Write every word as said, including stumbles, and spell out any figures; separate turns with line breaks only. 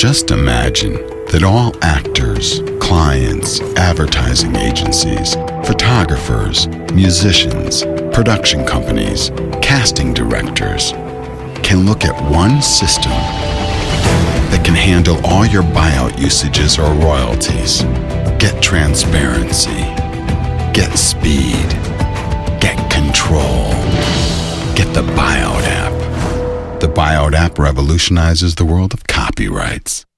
Just imagine that all actors, clients, advertising agencies, photographers, musicians, production companies, casting directors can look at one system that can handle all your buyout usages or royalties. Get transparency. Get speed. Get control. Get the Buyout app. The Buyout app revolutionizes the world of copyrights.